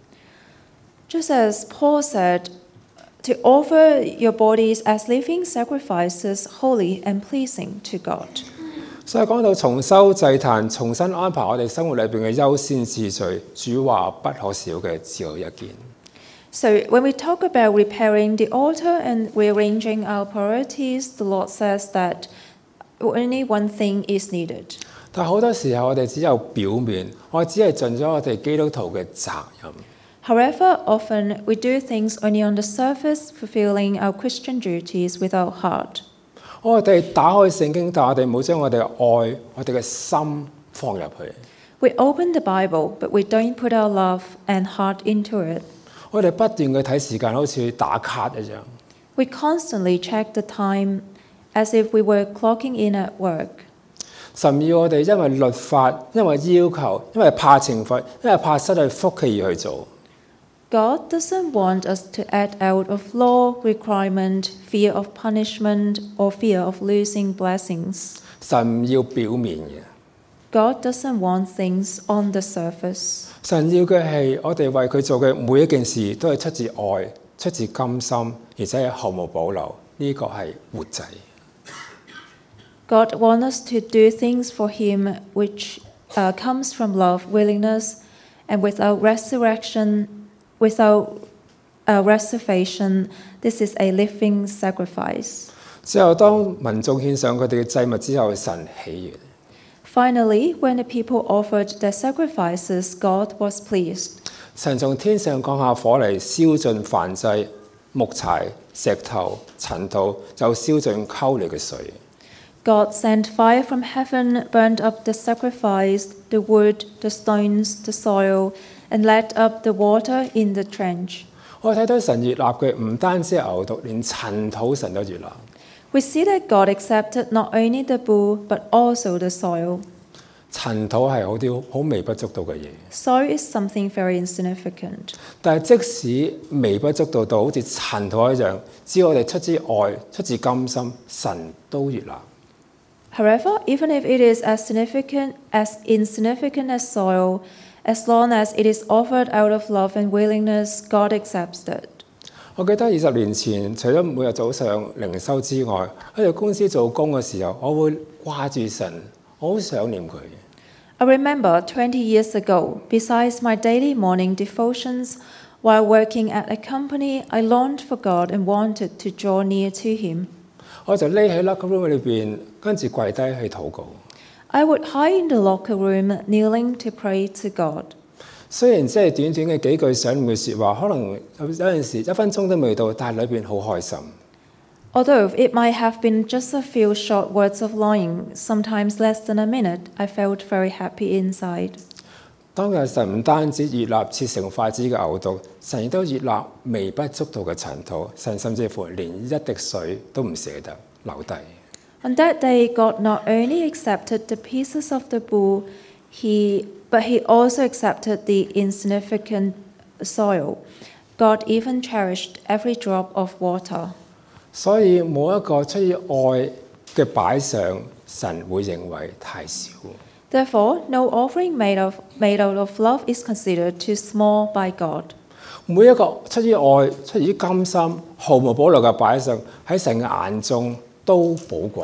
Just as Paul said, to offer your bodies as living sacrifices, holy and pleasing to God. 所以講到重修祭壇，重新安排我哋生活裏邊嘅優先次序，主話不可少嘅只有一件。 So, when we talk about repairing the altar and rearranging our priorities, the Lord says that only one thing is needed. 但好多時候我哋只有表面，我只係盡咗我哋基督徒嘅責任。 However, often we do things only on the surface, fulfilling our Christian duties with our heart. 我哋打開聖經，但我哋冇將我哋嘅愛、我哋嘅心放入去。 We open the Bible, but we don't put our love and heart into it. 我哋不斷嘅睇時間，好似打卡一樣。 We constantly check the time as if we were clocking in at work. 甚要我哋因為律法、因為要求、因為怕懲罰、因為怕失去福氣而去做。 God doesn't want us to act out of law, requirement, fear of punishment, or fear of losing blessings. 神要表面嘅， God doesn't want things on the surface. 神要嘅係我哋為佢做嘅每一件事都係出自愛、出自甘心，而且係毫無保留。呢、這個係活祭。 God wants us to do things for Him which uh, comes from love, willingness, and without resurrection, without uh, reservation. This is a living sacrifice. 之後，當民眾獻上佢哋嘅祭物之後，神喜悅。 Finally, when the people offered their sacrifices, God was pleased. 神從天上降下火嚟，燒盡燔祭、木柴、石頭、塵土，就燒盡溝裏嘅水。 God sent fire from heaven, burned up the sacrifice, the wood, the stones, the soil, and let up the water in the trench. 我睇到神悅納嘅唔單止係牛犢，連塵土神都悅納。 We see that God accepted not only the bull, but also the soil. 塵土係好啲好微不足道嘅嘢， Soil is something very insignificant. 但係即使微不足道到好似塵土一樣，只要我哋出自愛、出自甘心，神都悅納。 However, even if it is as significant as insignificant as soil, as long as it is offered out of love and willingness, God accepts it. 我記得二十年前，除咗每日早上靈修之外，喺度公司做工嘅時候，我會掛住神，我好想念佢。 I remember twenty years ago, besides my daily morning devotions, while working at a company, I longed for God and wanted to draw near to Him. 我就匿喺 locker room 裏邊，跟住跪低去禱告。 I would hide in the locker room, kneeling to pray to God. 雖然只係短短嘅幾句想念嘅説話，可能有有陣時一分鐘都未到，但係裏邊好開心。 Although it might have been just a few short words of longing, sometimes less than a minute, I felt very happy inside. 當日神唔單止悅納切成筷子嘅牛犢，神亦都悅納微不足道嘅塵土，神甚至乎連一滴水都唔捨得留低。 On that day, God not only accepted the pieces of the bull, he, but He also accepted the insignificant soil. God even cherished every drop of water. 所以冇一個出於愛嘅擺上，神會認為太少。 Therefore, no offering made, of, made out of love is considered too small by God. 每一個出於愛、出於甘心、毫無保留嘅擺上，喺神嘅眼中都寶貴。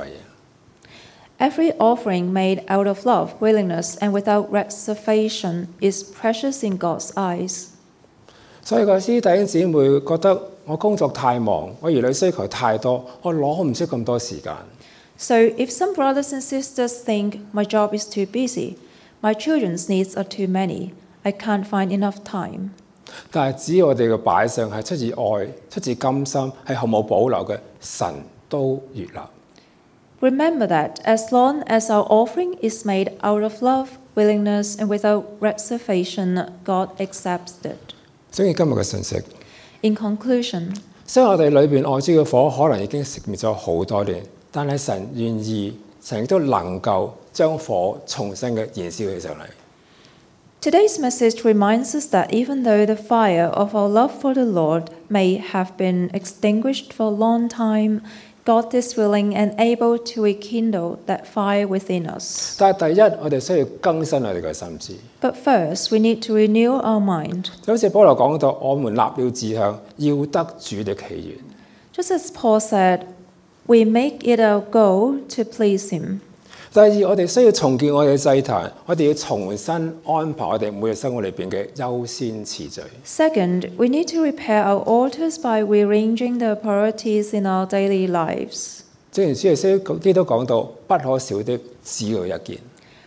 Every offering made out of love, willingness, and without reservation is precious in God's eyes. 所以個師弟兄姊妹覺得我工作太忙，我兒女需求太多，我攞唔出咁多時間。 So, if some brothers and sisters think my job is too busy, my children's needs are too many, I can't find enough time. 但係只要我哋嘅擺上係出自愛、出自甘心，係毫無保留嘅，神都悅納。 Remember that as long as our offering is made out of love, willingness, and without reservation, God accepts it. 所以今日嘅信息， In conclusion, 雖然我哋裏邊愛主嘅火可能已經熄滅咗好多年，但係神願意，神亦都能夠將火重新嘅燃燒起上嚟。 today's message reminds us that even though the fire of our love for the Lord may have been extinguished for a long time, God is willing and able to rekindle that fire within us. 但係第一，我哋需要更新我哋嘅心智。 But first, we need to renew our mind. 就好似保羅講到，我們立了志向，要得主的喜悅。 Just as Paul said, we make it our goal to please Him. 第二，我哋需要重建我哋嘅祭壇，我哋要重新安排我哋每日生活裏邊嘅優先次序。 Second, we need to repair our altars by rearranging the priorities in our daily lives. 正如主耶穌基督講到，不可少的只有一件。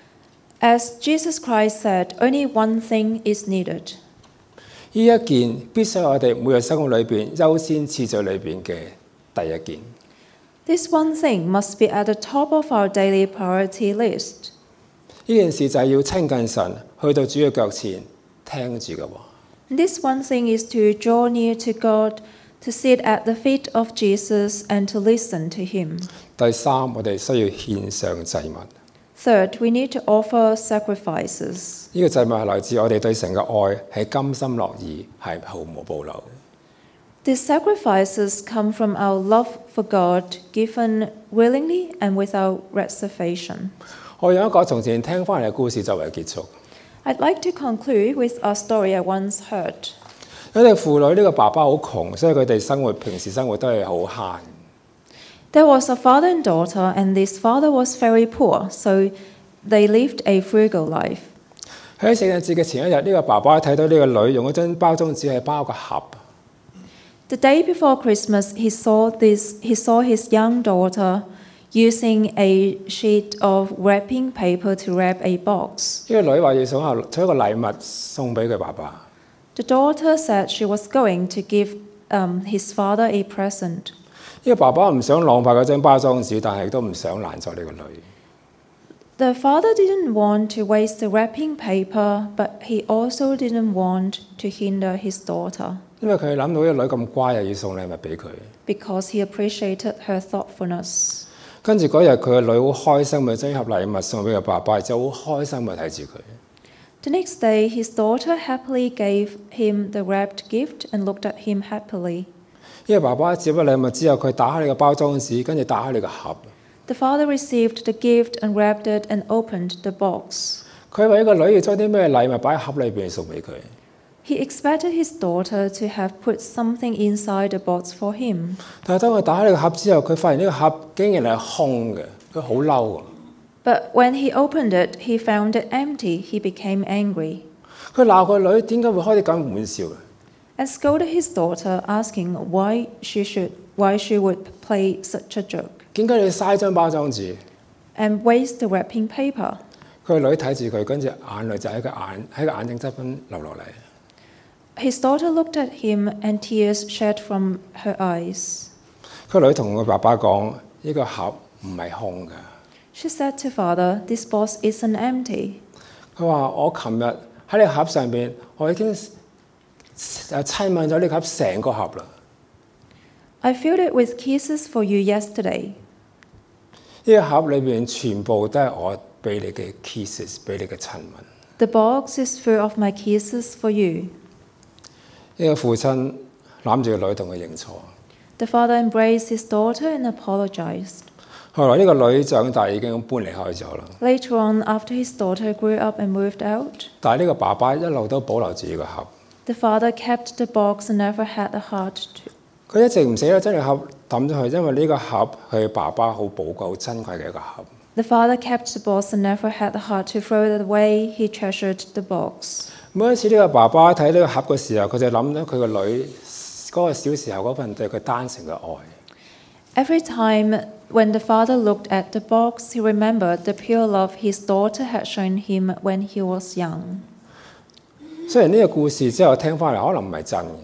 As Jesus Christ said, only one thing is needed. 呢一件必須係我哋每日生活裏邊優先次序裏邊嘅第一件。 This one thing must be at the top of our daily priority list. 呢件事就係要親近神，去到主嘅腳前聽住嘅話。 This one thing is to draw near to God, to sit at the feet of Jesus and to listen to him. 第三，我哋需要獻上祭物。 Third, we need to offer sacrifices. 呢個祭物係來自我哋對神嘅愛，係甘心樂意，係毫無保留。 These sacrifices come from our love for God, given willingly and without reservation. 我用一個從前聽翻嚟嘅故事作為結束。 I'd like to conclude with a story I once heard. 有對父女，呢個爸爸好窮，所以佢哋生活平時生活都係好慳。 There was a father and daughter, and this father was very poor, so they lived a frugal life. 喺聖誕節嘅前一日，呢、這個爸爸睇到呢個女用嗰張包裝紙係包個盒。 The day before Christmas, he saw this. He saw his young daughter using a sheet of wrapping paper to wrap a box. 呢個女話要想下取一個禮物送俾佢爸爸。 The daughter said she was going to give um, his father a present. 呢個爸爸唔想浪費嗰張包裝紙，但係亦都唔想攔咗呢個女。 The father didn't want to waste the wrapping paper, but he also didn't want to hinder his daughter 因為佢諗到呢個女咁乖，又要送禮物俾佢。 because he appreciated her thoughtfulness. 跟住嗰日，佢個女好開心，咪將呢盒禮物送俾佢爸爸，然之後好開心咪睇住佢。 The next day, his daughter happily gave him the wrapped gift and looked at him happily. 呢個爸爸接咗禮物之後，佢打開你個包裝紙，跟住打開你個盒。 The father received the gift and wrapped it and opened the box. 佢為呢個女要將啲咩禮物擺喺盒裏邊送俾佢。 He expected his daughter to have put something inside the box for him. 但係當佢打開呢個盒之後，佢發現呢個盒竟然係空嘅，佢好嬲。 But when he opened it, he found it empty. He became angry 佢鬧個女點解會開啲咁玩笑嘅？ and scolded his daughter, asking why she should why she would play such a joke 點解你要嘥張包裝紙？ and waste the wrapping paper. 佢個女睇住佢，跟住眼淚就喺個眼喺個眼睛側邊流落嚟。 His daughter looked at him and tears shed from her eyes. 佢個女同佢爸爸講：呢個盒唔係空㗎。 She said to father, "This box isn't empty." 佢話：我琴日喺呢個盒上邊，我已經誒親吻咗呢個盒成個盒啦。 I filled it with kisses for you yesterday. 呢個盒裏邊全部都係我俾你嘅 kisses， 俾你嘅親吻。 The box is full of my kisses for you. 呢個父親攬住個女同佢認錯。 The father embraced his daughter and apologized. 後來呢個女長大已經搬離開咗啦， Later on, after his daughter grew up and moved out, 但係呢個爸爸一路都保留住呢個盒。 the father kept the box and never had the heart to. 佢一直唔捨得將呢個盒抌咗去，因為呢個盒係爸爸好寶貴、好珍貴嘅一個盒。 The father kept the box and never had the heart to throw it away. He treasured the box. 每一次呢個爸爸睇呢個盒嘅時候，佢就諗到佢個女嗰個小時候嗰份對佢單純嘅愛。 Every time when the father looked at the box, he remembered the pure love his daughter had shown him when he was young. 雖然呢個故事之後聽翻嚟可能唔係真嘅，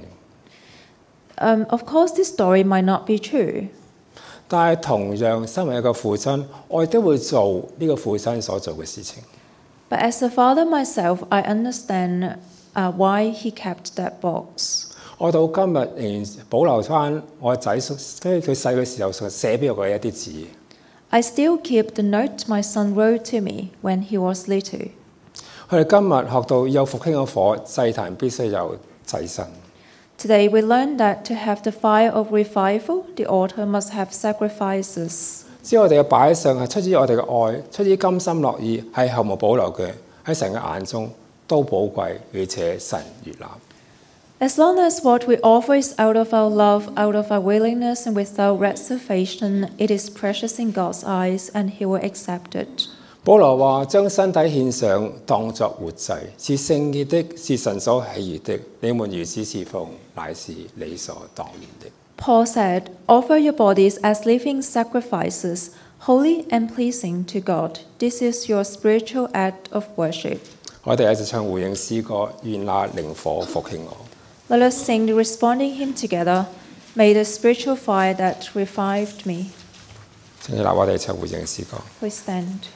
Um, of course, this story might not be true, 但係同樣身為一個父親，我亦都會做呢個父親所做嘅事情。 but as a father myself, I understand uh, why he kept that box. 我到今日仍然保留翻我仔跟住佢細嘅時候所寫俾我嘅一啲字。 I still keep the note my son wrote to me when he was little. 我哋今日學到有復興嘅火，祭壇必須有祭牲。 Today we learned that to have the fire of revival, the altar must have sacrifices. 只要我哋嘅擺上係出於我哋嘅愛，出於甘心樂意，係毫無保留嘅，喺神嘅眼中都寶貴，而且神悅納。 As long as what we offer is out of our love, out of our willingness, and without reservation, it is precious in God's eyes, and He will accept it. 保羅話：將身體獻上，當作活祭，是聖潔的，是神所喜悅的。你們如此侍奉，乃是理所當然的。 Paul said, "Offer your bodies as living sacrifices, holy and pleasing to God. This is your spiritual act of worship." 我哋一齊唱回應詩歌，願那靈火復興我。 Let us sing the responding hymn together. May the spiritual fire that revived me. 請起立，我哋一齊回應詩歌。 Please stand.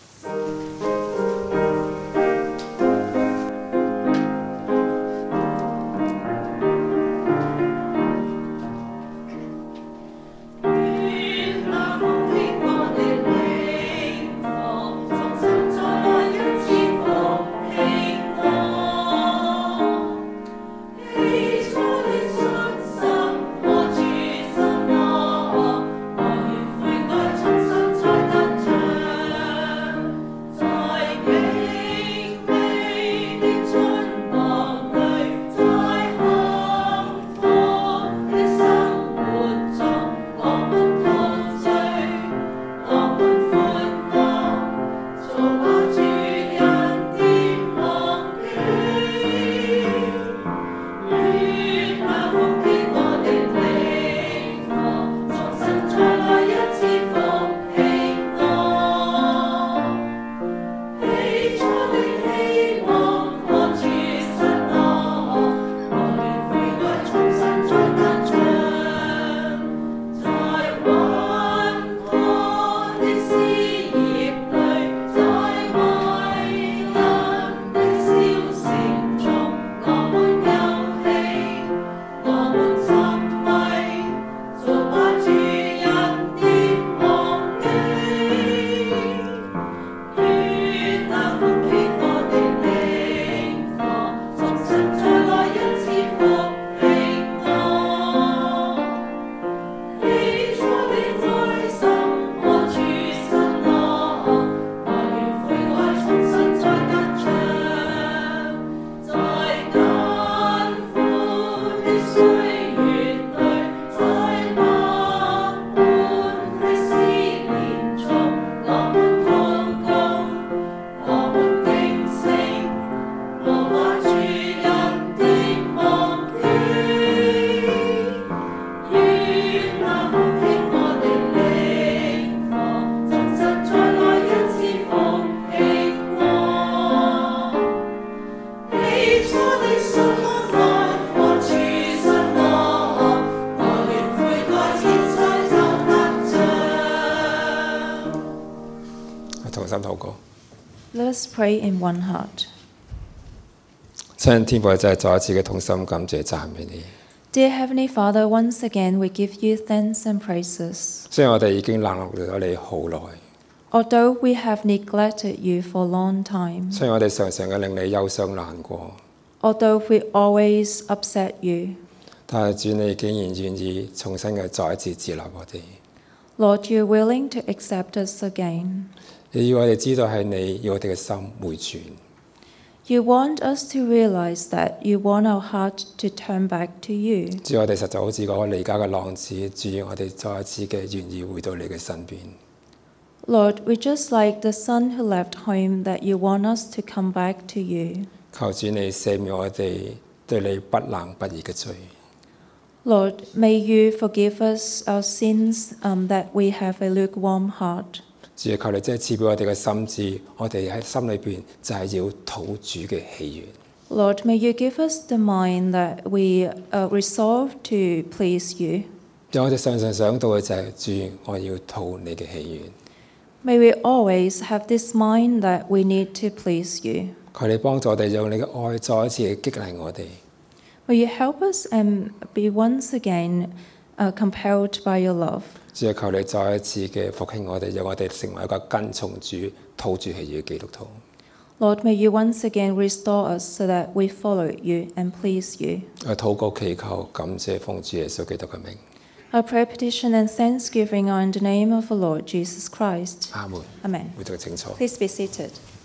Let us pray in one heart. 親愛的天父，真係再一次嘅同心感謝讚美你。 Dear Heavenly Father, once again we give you thanks and praises. 雖然我哋已經冷落咗你好耐， Although we have neglected you for a long time, 雖然我哋常常嘅令你憂傷難過， although we always upset you, 但係主你竟然願意重新嘅再一次接納我哋。 Lord, you're willing to accept us again. 你要我哋知道係你要我哋嘅心回轉。 You want us to realize that you want our heart to turn back to you. 主，我哋實在好似嗰個離家嘅浪子，主，我哋再一次嘅願意回到你嘅身邊。 Lord, we're just like the son who left home, that you want us to come back to you. 求主你赦免我哋對你不冷不熱嘅罪。 Lord, may you forgive us our sins, um, that we have a lukewarm heart. 主，求你即係賜俾我哋嘅心智，我哋喺心裏邊就係要討主嘅喜悅。 Lord, may you give us the mind that we uh, resolve to please you. 讓我哋常常想到嘅就係、是、主，我要討你嘅喜悅。 May we always have this mind that we need to please you. 求你幫助我哋，讓你嘅愛再一次嘅激勵我哋。 Will you help us and be once again uh, compelled by your love? 主啊，求你再一次嘅復興我哋，讓我哋成為一個跟從主、討主喜悅嘅基督徒。 Lord, may you once again restore us so that we follow you and please you. 我禱告祈求，感謝奉主耶穌基督嘅名。 Our prayer, petition, and thanksgiving are in the name of the Lord Jesus Christ. 阿門。 Amen. 會讀清楚。 Please be seated.